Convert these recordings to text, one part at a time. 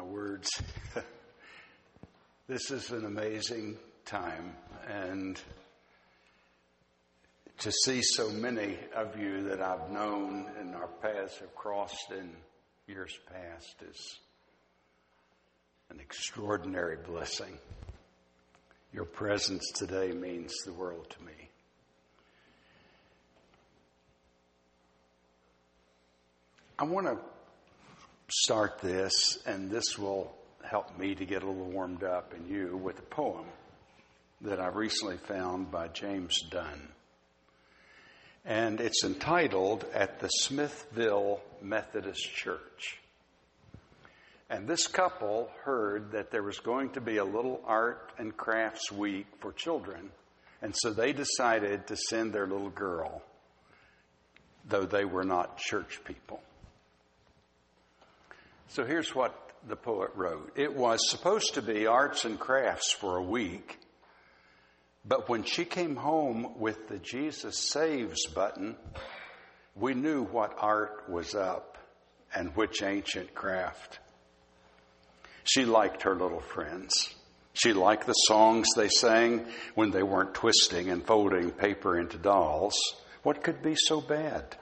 my words. This is an amazing time, and to see so many of you that I've known and our paths have crossed in years past is an extraordinary blessing. Your presence today means the world to me. I want to start this, and this will help me to get a little warmed up in you, with a poem that I recently found by James Dunn. And it's entitled, "At the Smithville Methodist Church." And this couple heard that there was going to be a little art and crafts week for children, and so they decided to send their little girl, though they were not church people. So here's what the poet wrote. It was supposed to be arts and crafts for a week, but when she came home with the Jesus Saves button, we knew what art was up and which ancient craft. She liked her little friends. She liked the songs they sang when they weren't twisting and folding paper into dolls. What could be so bad?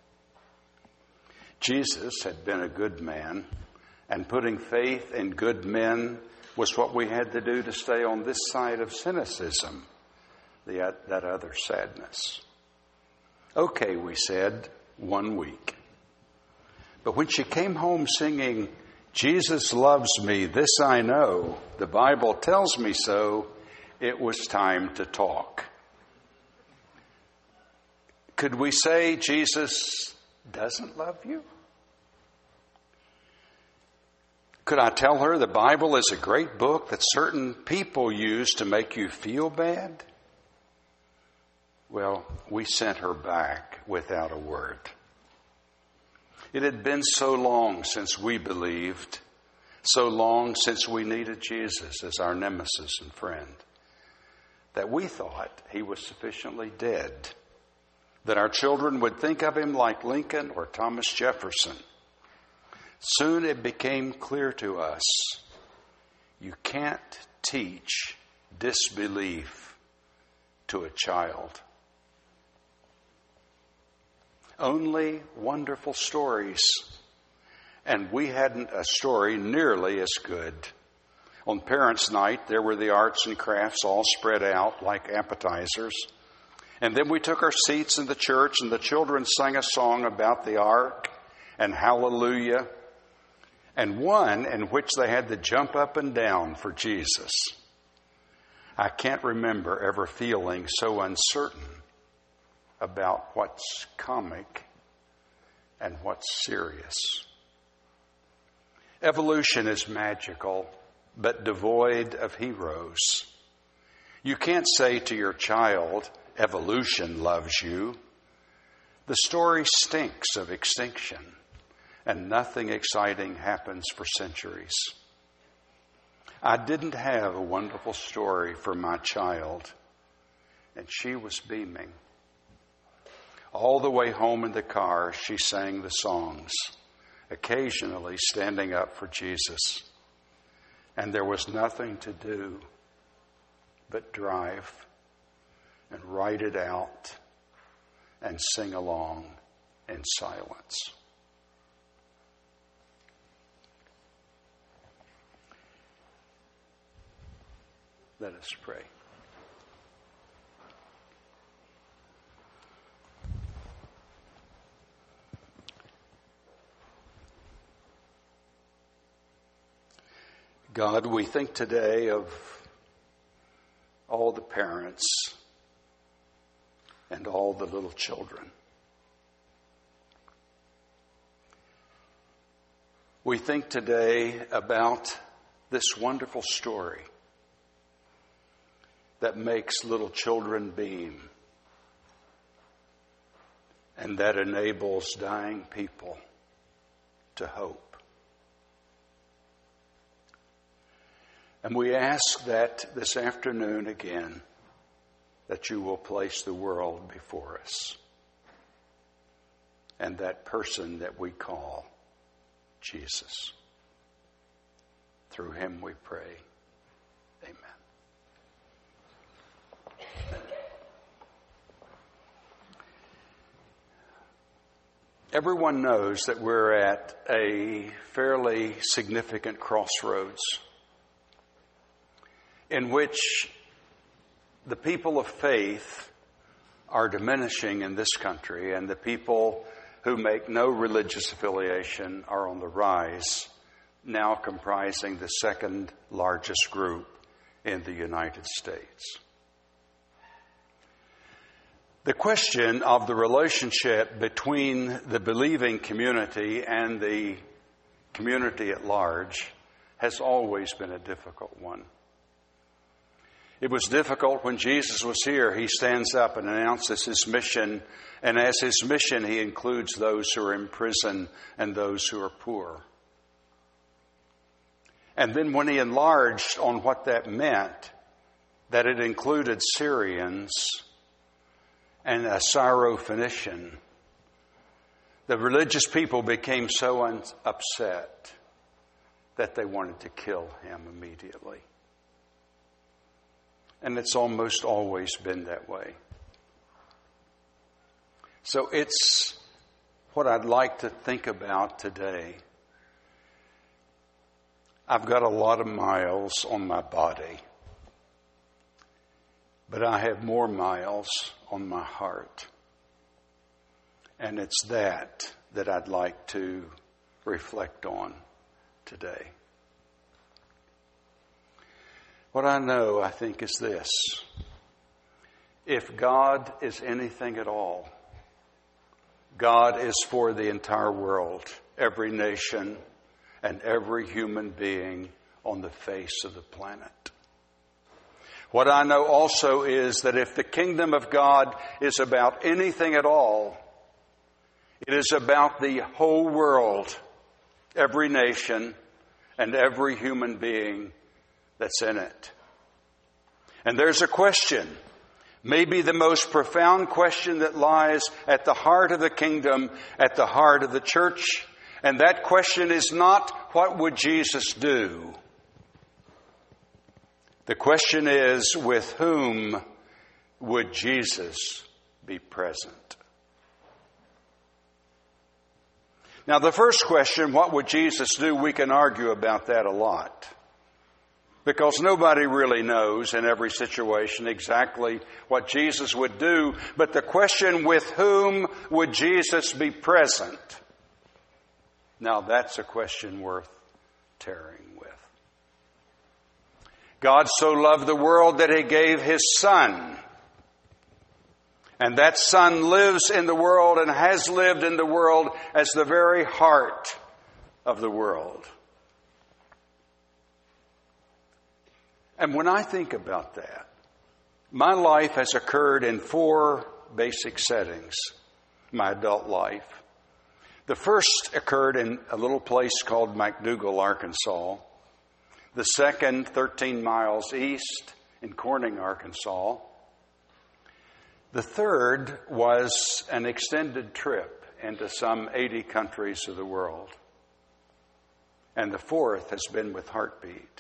Jesus had been a good man, and putting faith in good men was what we had to do to stay on this side of cynicism, that other sadness. Okay, we said, 1 week. But when she came home singing, "Jesus loves me, this I know, the Bible tells me so," it was time to talk. Could we say Jesus doesn't love you? Could I tell her the Bible is a great book that certain people use to make you feel bad? Well, we sent her back without a word. It had been so long since we believed, so long since we needed Jesus as our nemesis and friend, that we thought he was sufficiently dead, that our children would think of him like Lincoln or Thomas Jefferson. Soon it became clear to us, you can't teach disbelief to a child. Only wonderful stories, and we hadn't a story nearly as good. On Parents' Night, there were the arts and crafts all spread out like appetizers. And then we took our seats in the church, and the children sang a song about the ark and hallelujah, and one in which they had to jump up and down for Jesus. I can't remember ever feeling so uncertain about what's comic and what's serious. Evolution is magical, but devoid of heroes. You can't say to your child, "Evolution loves you." The story stinks of extinction, and nothing exciting happens for centuries. I didn't have a wonderful story for my child, and she was beaming. All the way home in the car, she sang the songs, occasionally standing up for Jesus. And there was nothing to do but drive and write it out and sing along in silence. Let us pray. God, we think today of all the parents and all the little children. We think today about this wonderful story that makes little children beam and that enables dying people to hope. And we ask that this afternoon again, that you will place the world before us and that person that we call Jesus. Through him we pray. Amen. Everyone knows that we're at a fairly significant crossroads in which the people of faith are diminishing in this country, and the people who make no religious affiliation are on the rise, now comprising the second largest group in the United States. The question of the relationship between the believing community and the community at large has always been a difficult one. It was difficult when Jesus was here. He stands up and announces his mission, and as his mission, he includes those who are in prison and those who are poor. And then when he enlarged on what that meant, that it included Syrians and a Syro-Phoenician, the religious people became so upset that they wanted to kill him immediately. And it's almost always been that way. So it's what I'd like to think about today. I've got a lot of miles on my body, but I have more miles on my heart. And it's that I'd like to reflect on today. What I know, I think, is this. If God is anything at all, God is for the entire world, every nation, and every human being on the face of the planet. What I know also is that if the kingdom of God is about anything at all, it is about the whole world, every nation, and every human being that's in it. And there's a question, maybe the most profound question that lies at the heart of the kingdom, at the heart of the church. And that question is not, what would Jesus do? The question is, with whom would Jesus be present? Now, the first question, what would Jesus do? We can argue about that a lot. Because nobody really knows in every situation exactly what Jesus would do. But the question, with whom would Jesus be present? Now, that's a question worth tarrying with. God so loved the world that he gave his Son. And that Son lives in the world and has lived in the world as the very heart of the world. And when I think about that, my life has occurred in 4 basic settings, my adult life. The first occurred in a little place called McDougall, Arkansas. The second, 13 miles east in Corning, Arkansas. The third was an extended trip into some 80 countries of the world. And the fourth has been with Heartbeat.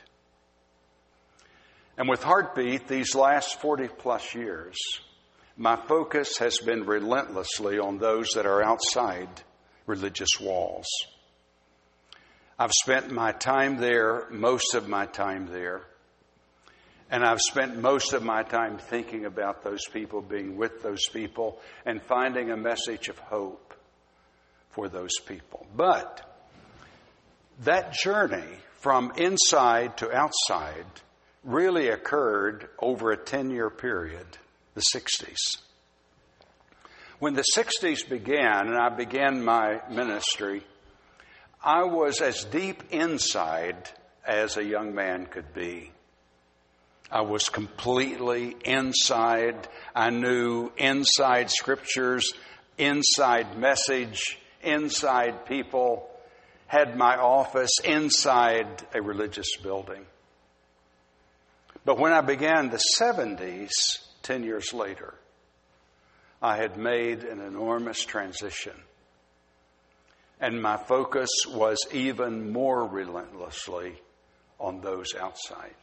And with Heartbeat, these last 40 plus years, my focus has been relentlessly on those that are outside religious walls. I've spent my time there, most of my time there. And I've spent most of my time thinking about those people, being with those people, and finding a message of hope for those people. But that journey from inside to outside really occurred over a 10-year period, the 60s. When the 60s began, and I began my ministry, I was as deep inside as a young man could be. I was completely inside. I knew inside scriptures, inside message, inside people, had my office inside a religious building. But when I began the 70s, 10 years later, I had made an enormous transition. And my focus was even more relentlessly on those outside.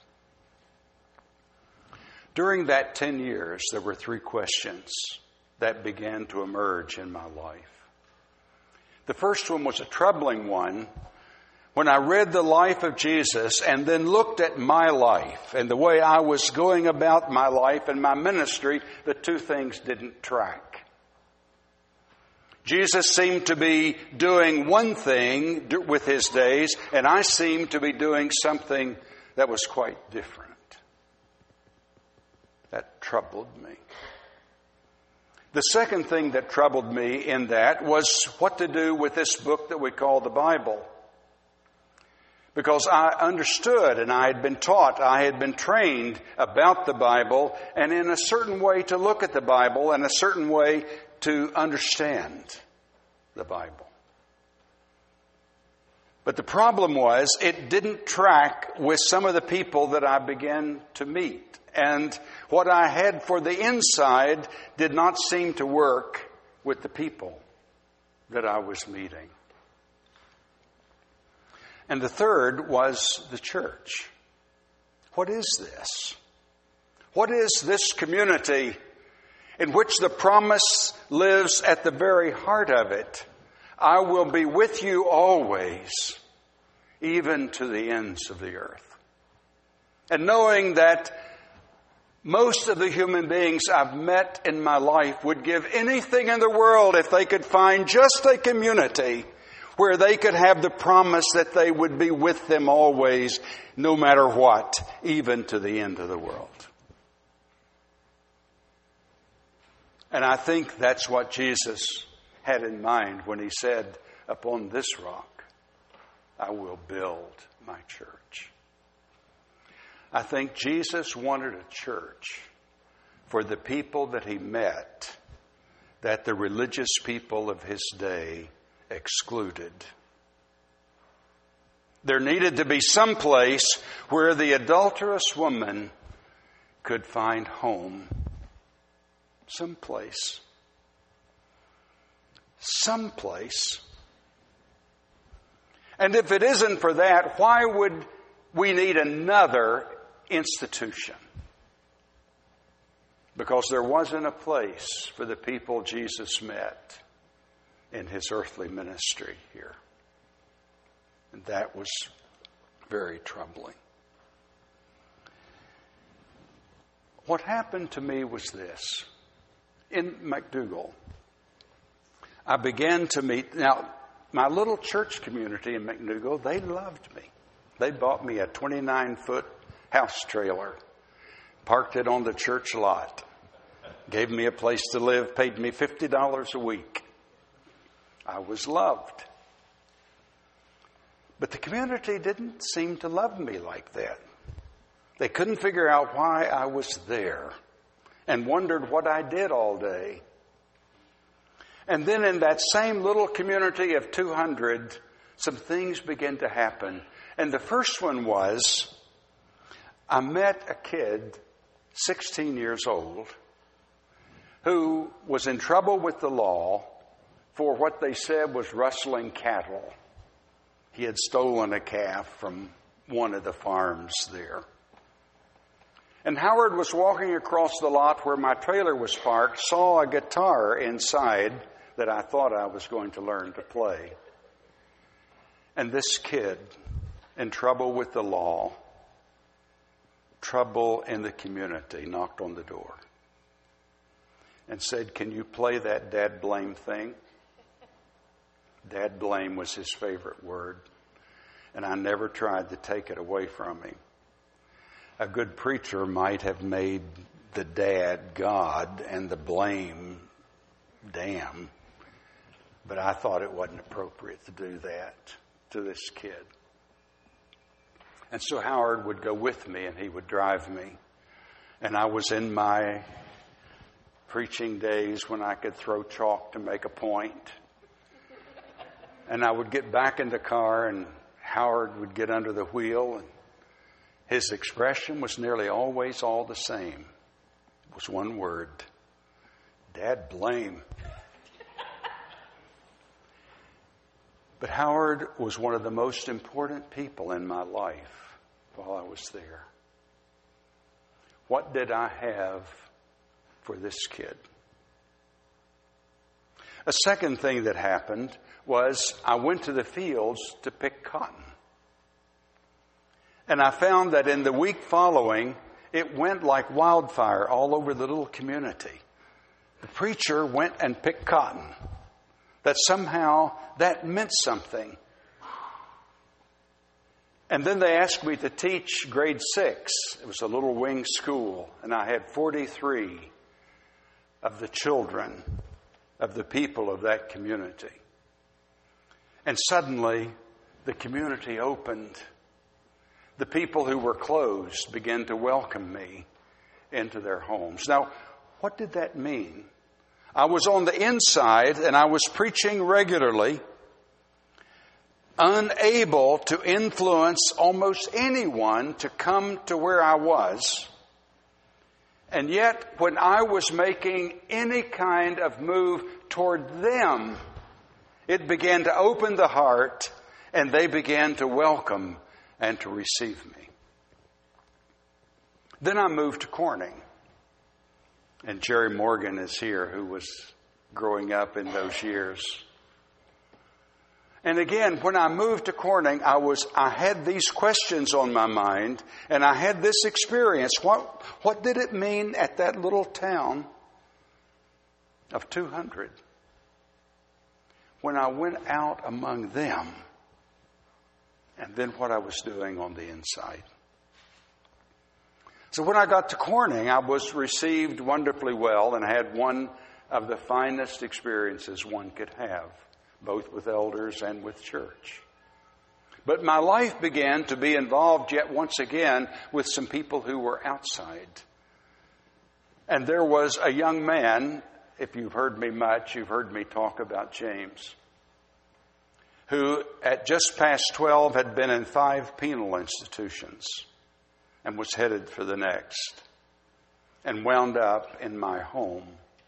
During that 10 years, there were 3 questions that began to emerge in my life. The first one was a troubling one. When I read the life of Jesus and then looked at my life and the way I was going about my life and my ministry, the 2 things didn't track. Jesus seemed to be doing one thing with his days, and I seemed to be doing something that was quite different. That troubled me. The second thing that troubled me in that was what to do with this book that we call the Bible. Because I understood and I had been taught, I had been trained about the Bible and in a certain way to look at the Bible and a certain way to understand the Bible. But the problem was it didn't track with some of the people that I began to meet. And what I had for the inside did not seem to work with the people that I was meeting. And the third was the church. What is this? What is this community in which the promise lives at the very heart of it? I will be with you always, even to the ends of the earth. And knowing that most of the human beings I've met in my life would give anything in the world if they could find just a community where they could have the promise that they would be with them always, no matter what, even to the end of the world. And I think that's what Jesus had in mind when he said, upon this rock, I will build my church. I think Jesus wanted a church for the people that he met that the religious people of his day excluded. There needed to be some place where the adulterous woman could find home. Someplace. And if it isn't for that, why would we need another institution? Because there wasn't a place for the people Jesus met in his earthly ministry here. And that was very troubling. What happened to me was this. In McDougall, I began to meet... Now, my little church community in McDougall, they loved me. They bought me a 29-foot house trailer, parked it on the church lot, gave me a place to live, paid me $50 a week. I was loved. But the community didn't seem to love me like that. They couldn't figure out why I was there and wondered what I did all day. And then in that same little community of 200, some things began to happen. And the first one was, I met a kid, 16 years old, who was in trouble with the law for what they said was rustling cattle. He had stolen a calf from one of the farms there. And Howard was walking across the lot where my trailer was parked, saw a guitar inside that I thought I was going to learn to play. And this kid, in trouble with the law, trouble in the community, knocked on the door and said, "Can you play that dad blame thing?" Dad blame was his favorite word, and I never tried to take it away from him. A good preacher might have made the dad God and the blame damn, but I thought it wasn't appropriate to do that to this kid. And so Howard would go with me and he would drive me. And I was in my preaching days when I could throw chalk to make a point. And I would get back in the car and Howard would get under the wheel, and his expression was nearly always all the same. It was one word: Dad blame. But Howard was one of the most important people in my life while I was there. What did I have for this kid? A second thing that happened was I went to the fields to pick cotton. And I found that in the week following, it went like wildfire all over the little community. The preacher went and picked cotton. That somehow that meant something. And then they asked me to teach grade 6. It was a little wing school. And I had 43 of the children of the people of that community. And suddenly, the community opened. The people who were closed began to welcome me into their homes. Now, what did that mean? I was on the inside and I was preaching regularly, unable to influence almost anyone to come to where I was. And yet, when I was making any kind of move toward them, it began to open the heart and they began to welcome and to receive me. Then I moved to Corning. And Jerry Morgan is here, who was growing up in those years. And again, when I moved to Corning, I had these questions on my mind, and I had this experience. What did it mean at that little town of 200 when I went out among them, and then what I was doing on the inside? So when I got to Corning, I was received wonderfully well and had one of the finest experiences one could have, both with elders and with church. But my life began to be involved yet once again with some people who were outside. And there was a young man, if you've heard me much, you've heard me talk about James, who at just past 12 had been in 5 penal institutions and was headed for the next, and wound up in my home.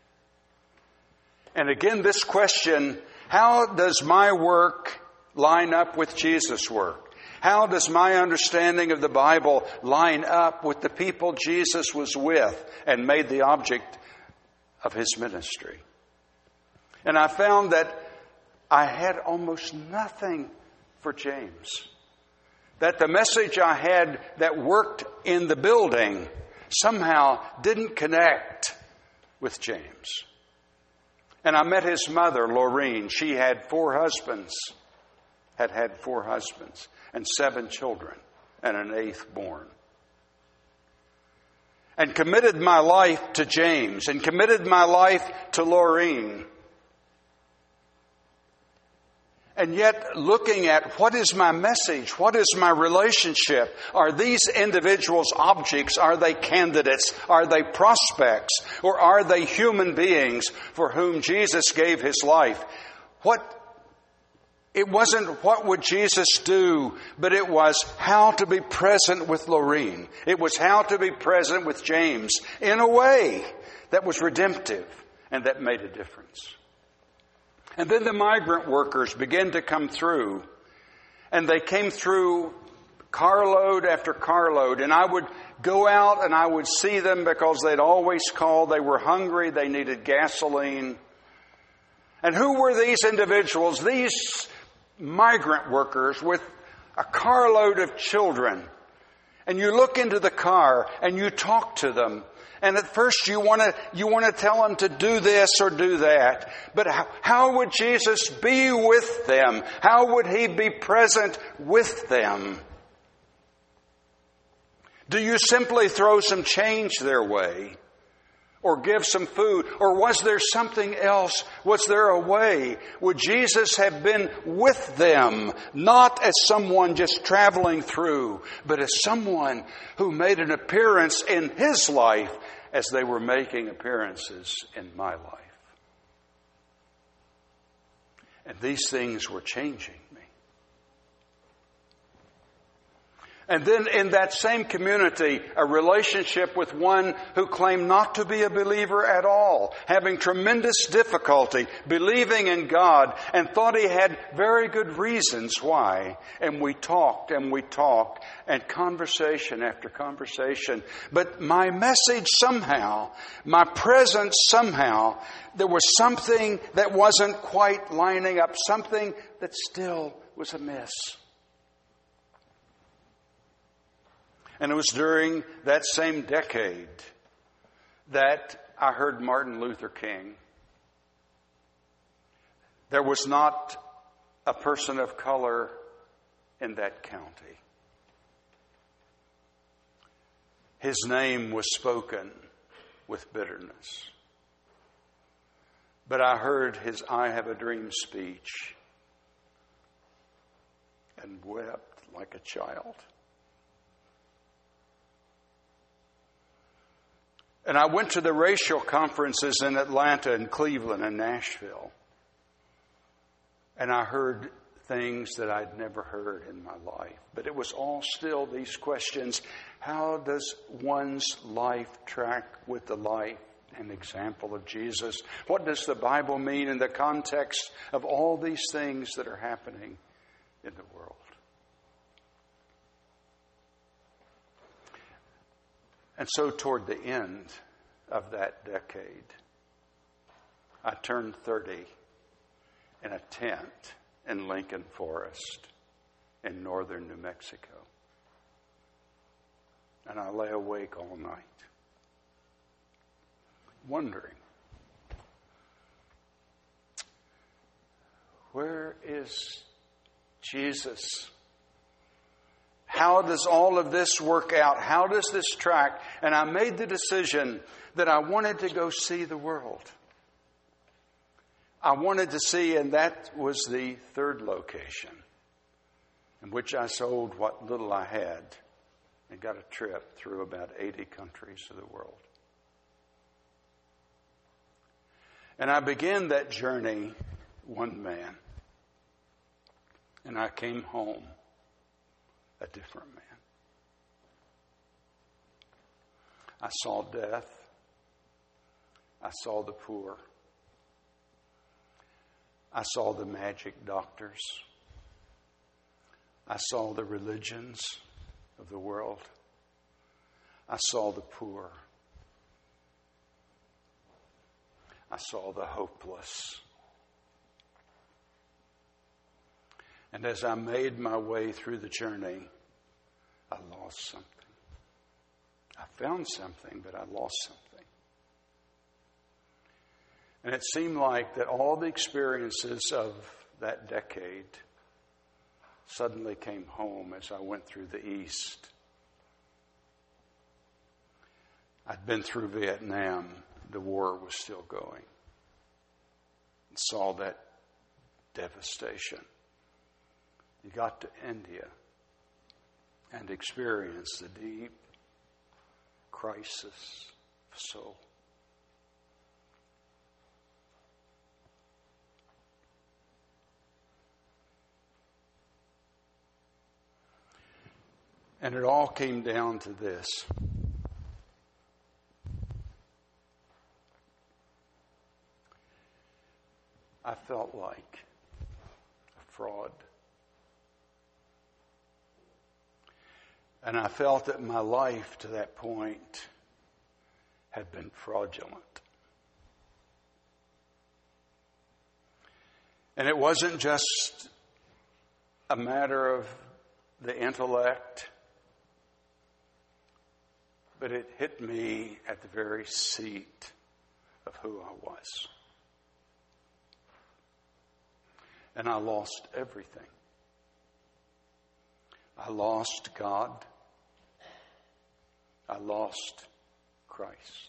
And again, this question, how does my work line up with Jesus' work? How does my understanding of the Bible line up with the people Jesus was with and made the object of his ministry? And I found that I had almost nothing for James. That the message I had that worked in the building somehow didn't connect with James. And I met his mother, Laureen. She had 4 husbands, had 4 husbands and 7 children and an 8th born. And committed my life to James and committed my life to Laureen. And yet, looking at what is my message, what is my relationship, are these individuals objects, are they candidates, are they prospects, or are they human beings for whom Jesus gave his life? It wasn't what would Jesus do, but it was how to be present with Laureen. It was how to be present with James in a way that was redemptive and that made a difference. And then the migrant workers began to come through. And they came through carload after carload. And I would go out and I would see them because they'd always call. They were hungry. They needed gasoline. And who were these individuals? These migrant workers with a carload of children. And you look into the car and you talk to them. And at first you want to tell them to do this or do that. But how would Jesus be with them? How would he be present with them? Do you simply throw some change their way? Or give some food? Or was there something else? Was there a way? Would Jesus have been with them, not as someone just traveling through, but as someone who made an appearance in his life as they were making appearances in my life? And these things were changing me. And then in that same community, a relationship with one who claimed not to be a believer at all, having tremendous difficulty believing in God and thought he had very good reasons why. And we talked, and conversation after conversation. But my message somehow, my presence somehow, there was something that wasn't quite lining up, something that still was amiss. And it was during that same decade that I heard Martin Luther King. There was not a person of color in that county. His name was spoken with bitterness. But I heard his I Have a Dream speech and wept like a child. And I went to the racial conferences in Atlanta and Cleveland and Nashville. And I heard things that I'd never heard in my life. But it was all still these questions. How does one's life track with the life and example of Jesus? What does the Bible mean in the context of all these things that are happening in the world? And so toward the end of that decade, I turned 30 in a tent in Lincoln Forest in northern New Mexico. And I lay awake all night, wondering, where is Jesus? How does all of this work out? How does this track? And I made the decision that I wanted to go see the world. I wanted to see, and that was the third location in which I sold what little I had and got a trip through about 80 countries of the world. And I began that journey one man. And I came home a different man. I saw death. I saw the poor. I saw the magic doctors. I saw the religions of the world. I saw the poor. I saw the hopeless. And as I made my way through the journey, I lost something. I found something, but I lost something. And it seemed like that all the experiences of that decade suddenly came home as I went through the East. I'd been through Vietnam. The war was still going. And saw that devastation. You got to India and experienced the deep crisis of soul. And it all came down to this. I felt like a fraud. And I felt that my life to that point had been fraudulent. And it wasn't just a matter of the intellect, but it hit me at the very seat of who I was. And I lost everything. I lost God. I lost Christ.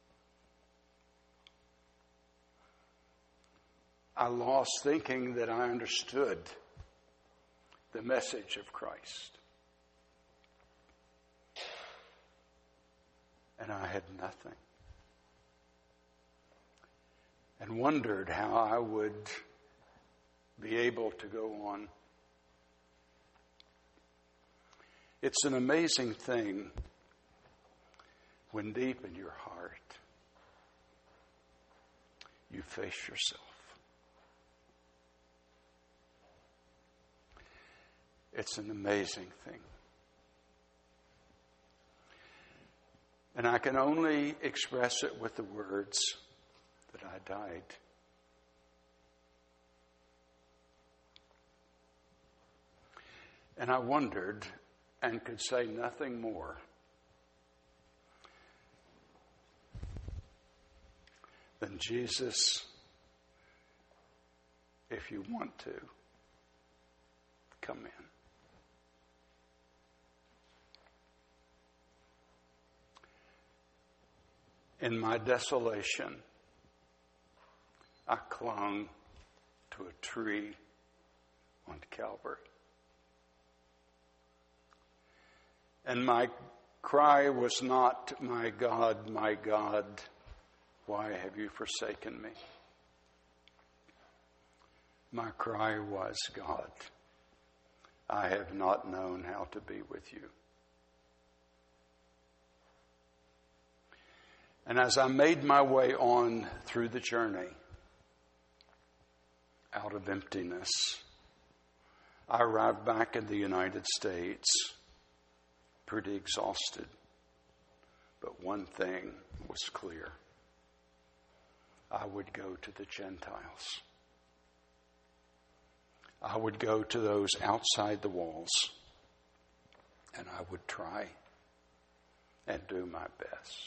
I lost thinking that I understood the message of Christ. And I had nothing. And wondered how I would be able to go on. It's an amazing thing when deep in your heart you face yourself. It's an amazing thing. And I can only express it with the words that I died. And I wondered and could say nothing more than, Jesus, if you want to, come in. In my desolation, I clung to a tree on Calvary. And my cry was not, my God, why have you forsaken me? My cry was, God, I have not known how to be with you. And as I made my way on through the journey, out of emptiness, I arrived back in the United States pretty exhausted. But one thing was clear. I would go to the Gentiles. I would go to those outside the walls, and I would try and do my best.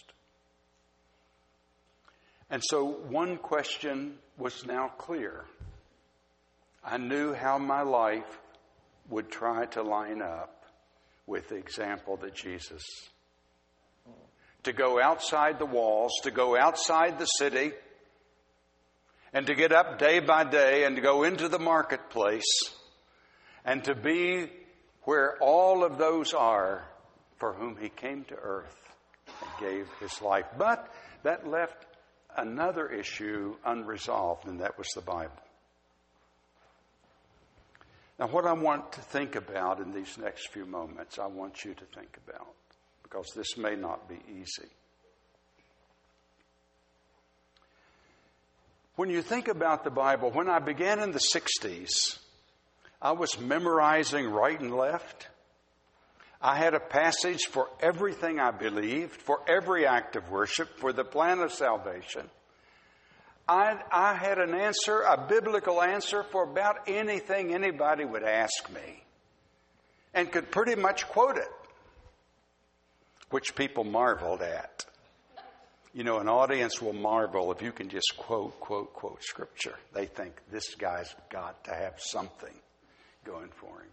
And so one question was now clear. I knew how my life would try to line up with the example that Jesus. To go outside the walls, to go outside the city, and to get up day by day and to go into the marketplace and to be where all of those are for whom he came to earth and gave his life. But that left another issue unresolved, and that was the Bible. Now, what I want to think about in these next few moments, I want you to think about, because this may not be easy. When you think about the Bible, when I began in the 60s, I was memorizing right and left. I had a passage for everything I believed, for every act of worship, for the plan of salvation. I had an answer, a biblical answer for about anything anybody would ask me, and could pretty much quote it, which people marveled at. You know, an audience will marvel if you can just quote Scripture. They think this guy's got to have something going for him.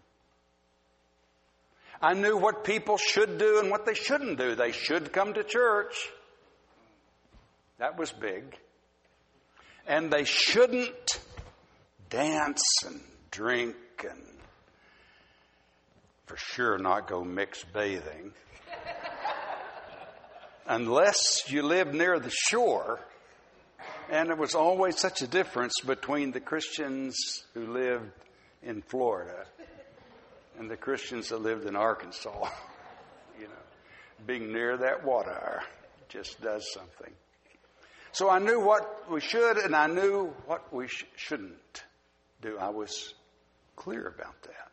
I knew what people should do and what they shouldn't do. They should come to church. That was big. And they shouldn't dance and drink and for sure not go mixed bathing. Unless you live near the shore. And there was always such a difference between the Christians who lived in Florida and the Christians that lived in Arkansas. You know, being near that water just does something. So I knew what we should and I knew what we shouldn't do. I was clear about that.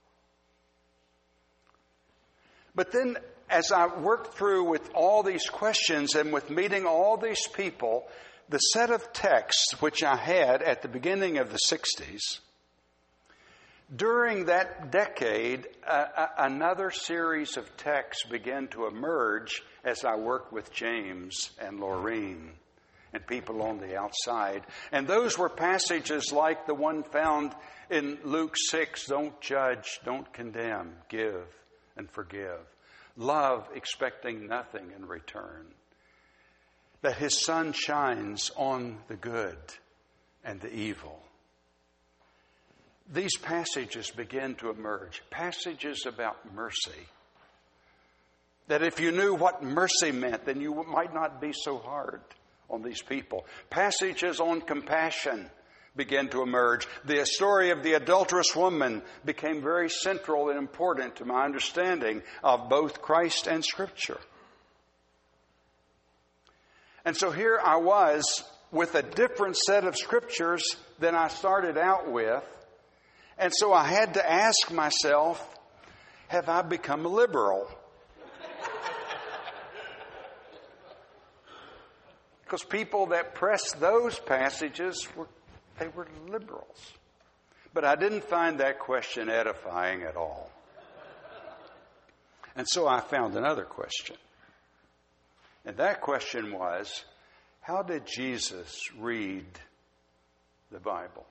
But then as I worked through with all these questions and with meeting all these people, the set of texts which I had at the beginning of the 60s, during that decade, another series of texts began to emerge as I worked with James and Laureen and people on the outside. And those were passages like the one found in Luke 6, don't judge, don't condemn, give and forgive. Love, expecting nothing in return. That his sun shines on the good and the evil. These passages begin to emerge. Passages about mercy. That if you knew what mercy meant, then you might not be so hard on these people. Passages on compassion. began to emerge. The story of the adulterous woman became very central and important to my understanding of both Christ and Scripture. And so here I was with a different set of Scriptures than I started out with. And so I had to ask myself, have I become a liberal? Because people that pressed those passages they were liberals. But I didn't find that question edifying at all. And so I found another question. And that question was, how did Jesus read the Bible?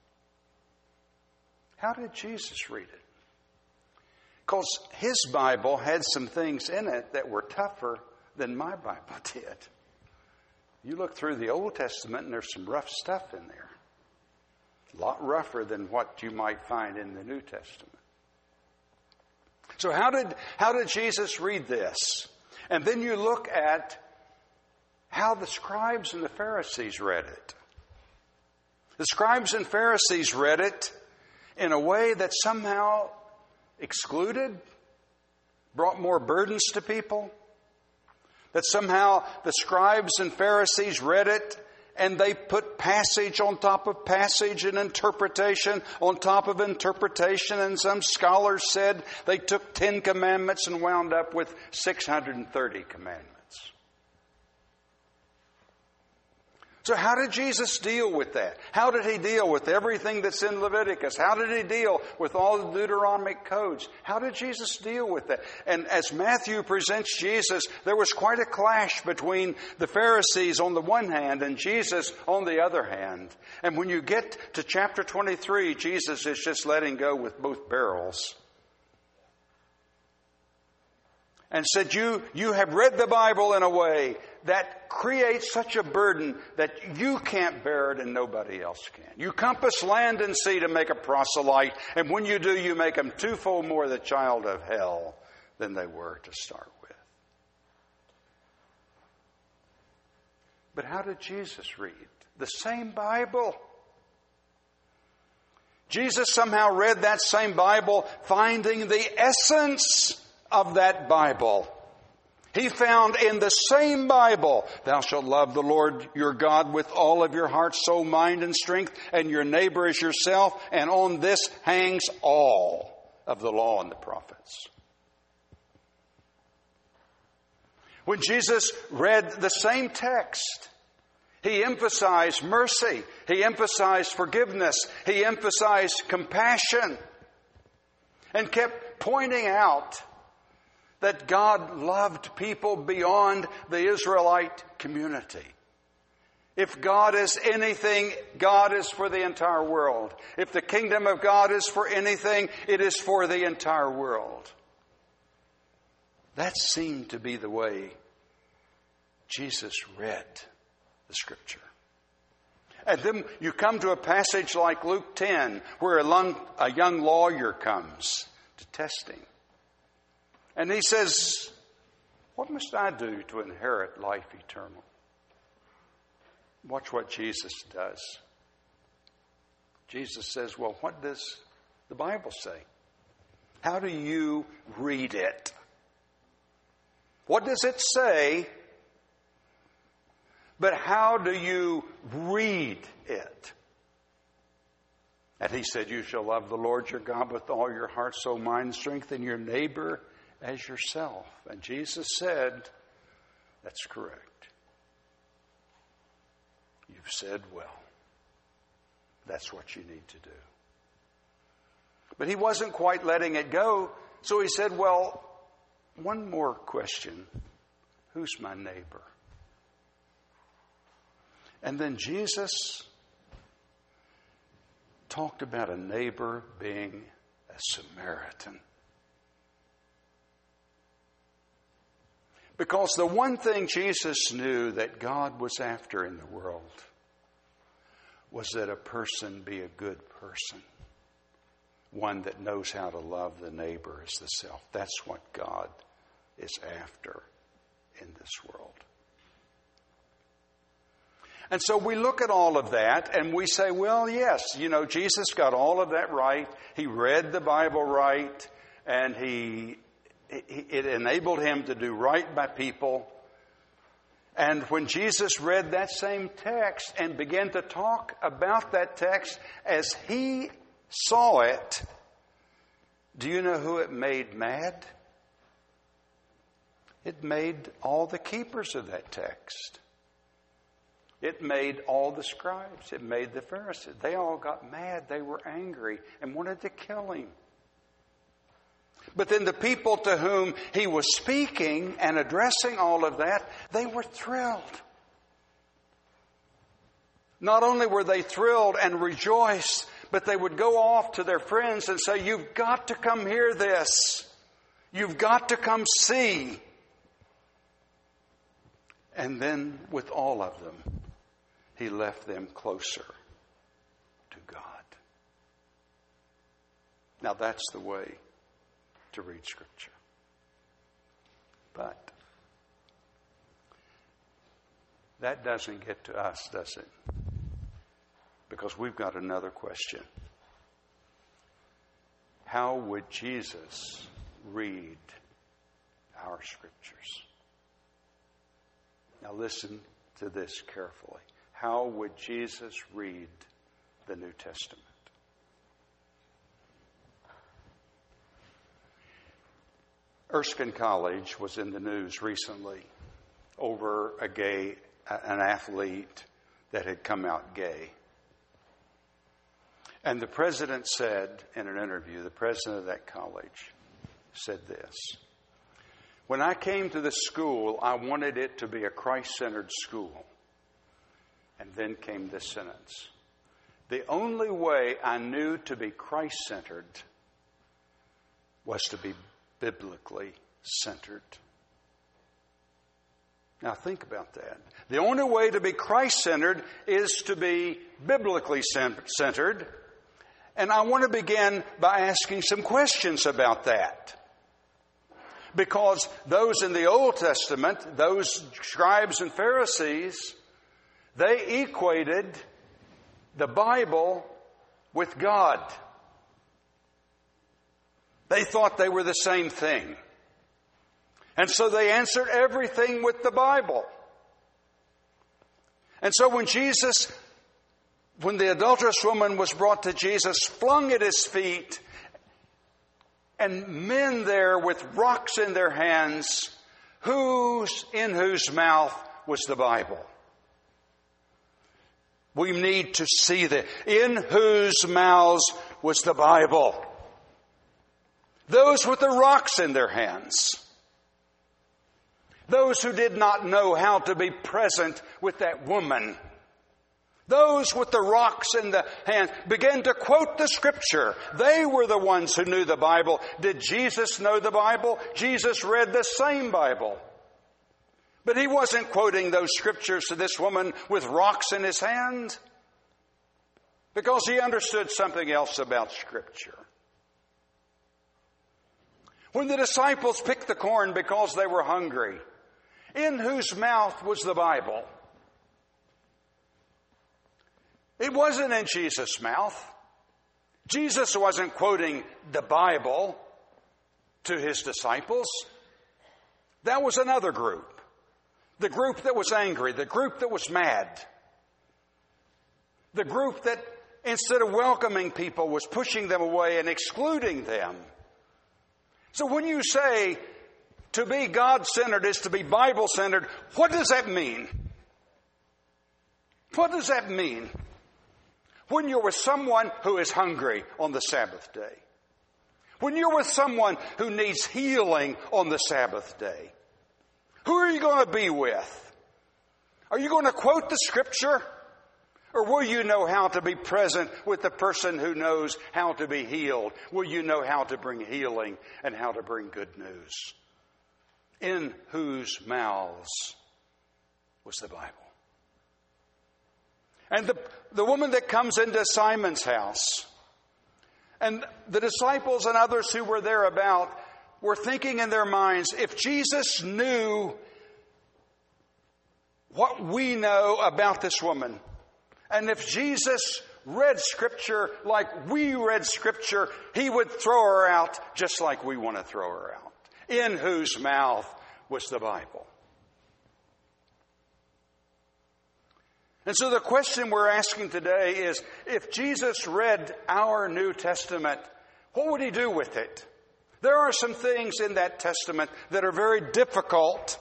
How did Jesus read it? Because his Bible had some things in it that were tougher than my Bible did. You look through the Old Testament and there's some rough stuff in there. A lot rougher than what you might find in the New Testament. So how did Jesus read this? And then you look at how the scribes and the Pharisees read it. The scribes and Pharisees read it in a way that somehow excluded, brought more burdens to people. That somehow the scribes and Pharisees read it and they put passage on top of passage and interpretation on top of interpretation. And some scholars said they took 10 commandments and wound up with 630 commandments. So how did Jesus deal with that? How did he deal with everything that's in Leviticus? How did he deal with all the Deuteronomic codes? How did Jesus deal with that? And as Matthew presents Jesus, there was quite a clash between the Pharisees on the one hand and Jesus on the other hand. And when you get to chapter 23, Jesus is just letting go with both barrels. And said, you have read the Bible in a way that creates such a burden that you can't bear it and nobody else can. You compass land and sea to make a proselyte, and when you do, you make them twofold more the child of hell than they were to start with. But how did Jesus read? The same Bible. Jesus somehow read that same Bible, finding the essence of that Bible. He found in the same Bible, thou shalt love the Lord your God with all of your heart, soul, mind, and strength, and your neighbor as yourself. And on this hangs all of the law and the prophets. When Jesus read the same text, he emphasized mercy. He emphasized forgiveness. He emphasized compassion. And kept pointing out that God loved people beyond the Israelite community. If God is anything, God is for the entire world. If the kingdom of God is for anything, it is for the entire world. That seemed to be the way Jesus read the Scripture. And then you come to a passage like Luke 10, where a young lawyer comes to testing. And he says, what must I do to inherit life eternal? Watch what Jesus does. Jesus says, well, what does the Bible say? How do you read it? What does it say? But how do you read it? And he said, you shall love the Lord your God with all your heart, soul, mind, strength, and your neighbor as yourself. And Jesus said, that's correct. You've said well. That's what you need to do. But he wasn't quite letting it go. So he said, well, one more question. Who's my neighbor? And then Jesus talked about a neighbor being a Samaritan. Because the one thing Jesus knew that God was after in the world was that a person be a good person. One that knows how to love the neighbor as the self. That's what God is after in this world. And so we look at all of that and we say, well, yes, Jesus got all of that right. He read the Bible right, and it enabled him to do right by people. And when Jesus read that same text and began to talk about that text as he saw it, do you know who it made mad? It made all the keepers of that text. It made all the scribes. It made the Pharisees. They all got mad. They were angry and wanted to kill him. But then the people to whom he was speaking and addressing all of that, they were thrilled. Not only were they thrilled and rejoiced, but they would go off to their friends and say, you've got to come hear this. You've got to come see. And then with all of them, he left them closer to God. Now that's the way to read Scripture. But that doesn't get to us, does it? Because we've got another question. How would Jesus read our Scriptures? Now listen to this carefully. How would Jesus read the New Testament? Erskine College was in the news recently over an athlete that had come out gay. And the president said in an interview, the president of that college said this: when I came to the school, I wanted it to be a Christ-centered school. And then came this sentence: the only way I knew to be Christ-centered was to be biblically centered. Now think about that. The only way to be Christ-centered is to be biblically centered. And I want to begin by asking some questions about that. Because those in the Old Testament, those scribes and Pharisees, they equated the Bible with God. They thought they were the same thing. And so they answered everything with the Bible. And so when the adulterous woman was brought to Jesus, flung at his feet, and men there with rocks in their hands, in whose mouth was the Bible? We need to see that. In whose mouths was the Bible? Those with the rocks in their hands. Those who did not know how to be present with that woman. Those with the rocks in the hand began to quote the Scripture. They were the ones who knew the Bible. Did Jesus know the Bible? Jesus read the same Bible. But he wasn't quoting those Scriptures to this woman with rocks in his hand, because he understood something else about Scripture. When the disciples picked the corn because they were hungry, in whose mouth was the Bible? It wasn't in Jesus' mouth. Jesus wasn't quoting the Bible to his disciples. That was another group. The group that was angry, the group that was mad. The group that, instead of welcoming people, was pushing them away and excluding them. So when you say to be God-centered is to be Bible-centered, what does that mean? What does that mean? When you're with someone who is hungry on the Sabbath day. When you're with someone who needs healing on the Sabbath day. Who are you going to be with? Are you going to quote the Scripture? Or will you know how to be present with the person who knows how to be healed? Will you know how to bring healing and how to bring good news? In whose mouths was the Bible? And the woman that comes into Simon's house, and the disciples and others who were thereabout were thinking in their minds, if Jesus knew what we know about this woman. And if Jesus read Scripture like we read Scripture, he would throw her out just like we want to throw her out. In whose mouth was the Bible? And so the question we're asking today is, if Jesus read our New Testament, what would he do with it? There are some things in that Testament that are very difficult.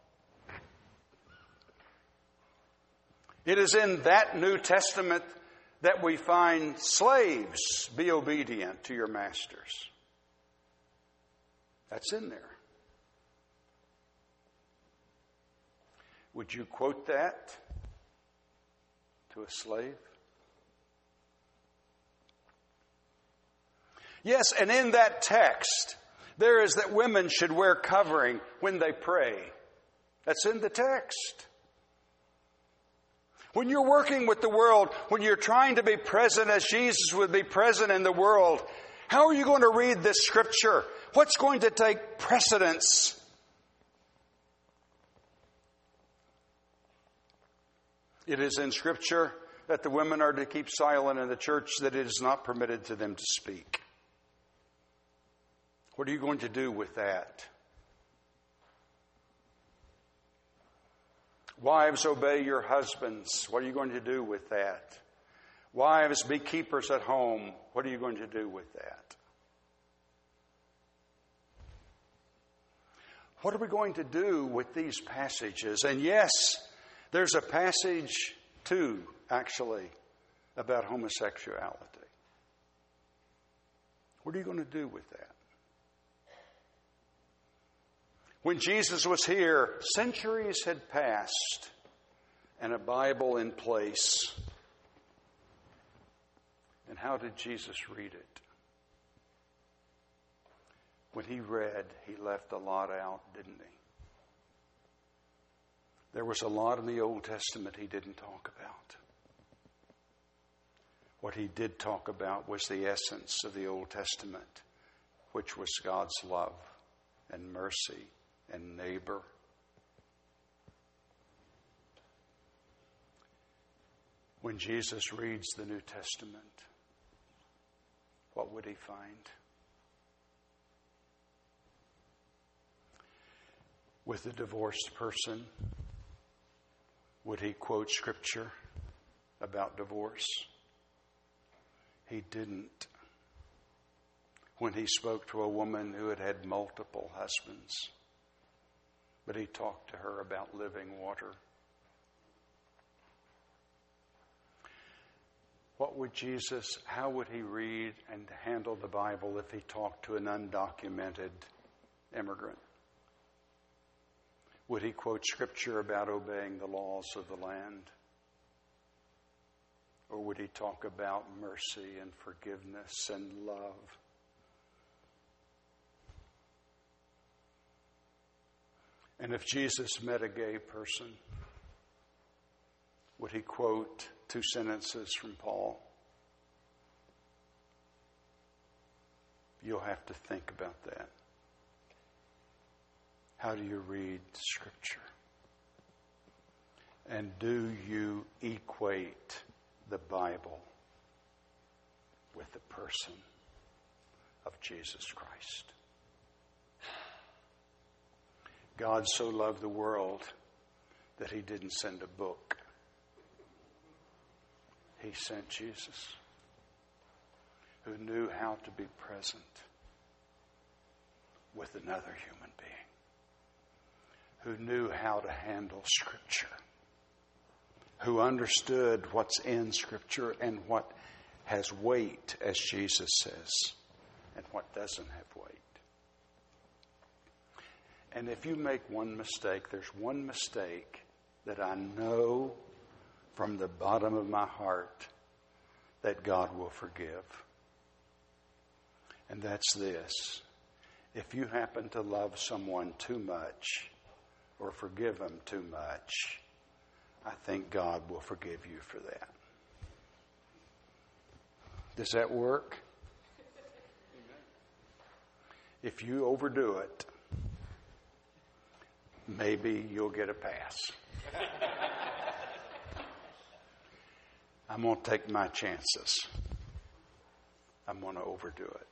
It is in that New Testament that we find slaves, be obedient to your masters. That's in there. Would you quote that to a slave? Yes, and in that text, there is that women should wear covering when they pray. That's in the text. When you're working with the world, when you're trying to be present as Jesus would be present in the world, how are you going to read this Scripture? What's going to take precedence? It is in Scripture that the women are to keep silent in the church, that it is not permitted to them to speak. What are you going to do with that? Wives, obey your husbands. What are you going to do with that? Wives, be keepers at home. What are you going to do with that? What are we going to do with these passages? And yes, there's a passage too, actually, about homosexuality. What are you going to do with that? When Jesus was here, centuries had passed and a Bible in place. And how did Jesus read it? When he read, he left a lot out, didn't he? There was a lot in the Old Testament he didn't talk about. What he did talk about was the essence of the Old Testament, which was God's love and mercy and neighbor. When Jesus reads the New Testament, what would he find? With a divorced person, would he quote Scripture about divorce? He didn't. When he spoke to a woman who had had multiple husbands, but he talked to her about living water. What would Jesus, how would he read and handle the Bible if he talked to an undocumented immigrant? Would he quote Scripture about obeying the laws of the land? Or would he talk about mercy and forgiveness and love? And if Jesus met a gay person, would he quote 2 sentences from Paul? You'll have to think about that. How do you read Scripture? And do you equate the Bible with the person of Jesus Christ? God so loved the world that he didn't send a book. He sent Jesus, who knew how to be present with another human being, who knew how to handle Scripture, who understood what's in Scripture and what has weight, as Jesus says, and what doesn't have weight. And if you make one mistake, there's one mistake that I know from the bottom of my heart that God will forgive. And that's this. If you happen to love someone too much or forgive them too much, I think God will forgive you for that. Does that work? If you overdo it, maybe you'll get a pass. I'm going to take my chances. I'm going to overdo it.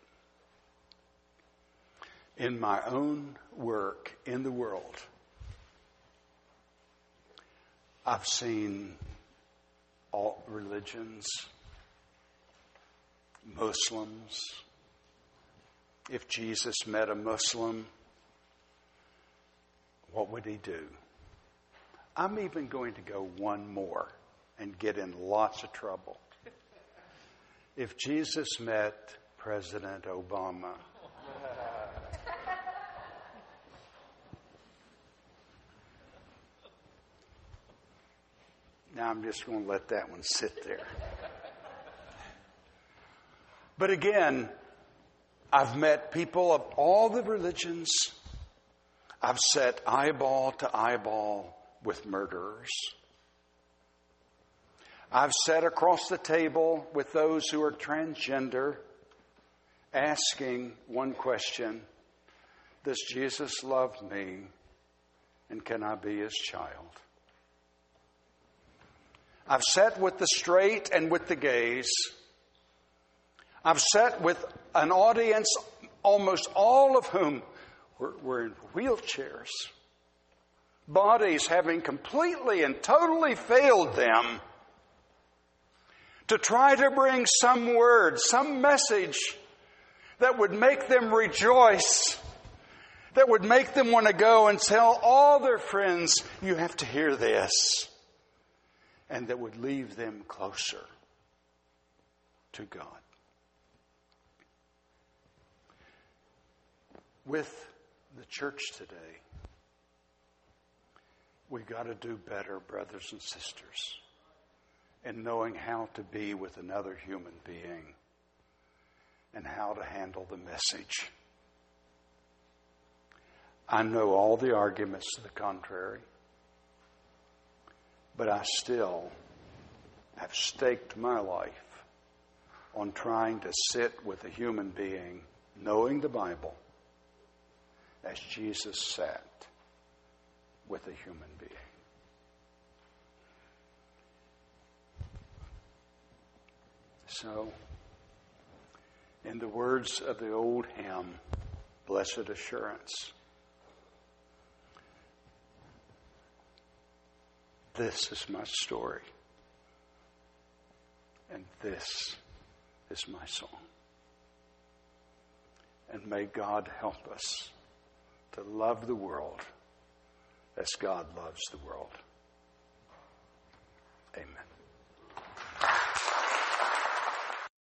In my own work in the world, I've seen all religions, Muslims. If Jesus met a Muslim, what would he do? I'm even going to go one more and get in lots of trouble. If Jesus met President Obama, now I'm just going to let that one sit there. But again, I've met people of all the religions. I've sat eyeball to eyeball with murderers. I've sat across the table with those who are transgender, asking one question: does Jesus love me, and can I be his child? I've sat with the straight and with the gays. I've sat with an audience, almost all of whom were in wheelchairs, bodies having completely and totally failed them, to try to bring some word, some message that would make them rejoice, that would make them want to go and tell all their friends, you have to hear this, and that would leave them closer to God. With the church today, we've got to do better, brothers and sisters, in knowing how to be with another human being and how to handle the message. I know all the arguments to the contrary, but I still have staked my life on trying to sit with a human being, knowing the Bible, as Jesus sat with a human being. So, in the words of the old hymn, Blessed Assurance, this is my story, and this is my song. And may God help us to love the world as God loves the world. Amen.